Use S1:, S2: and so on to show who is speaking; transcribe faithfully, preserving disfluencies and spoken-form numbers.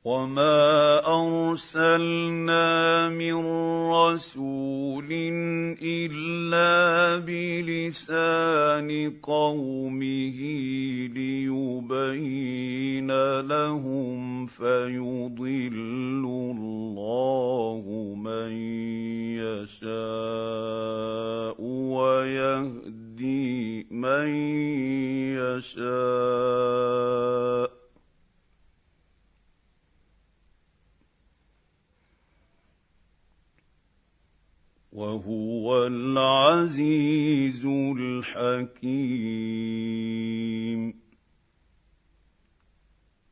S1: وما ارسلنا من رسول الا بلسان قومه ليبين لهم فيضل الله من يشاء ويهدي من يشاء وهو العزيز الحكيم.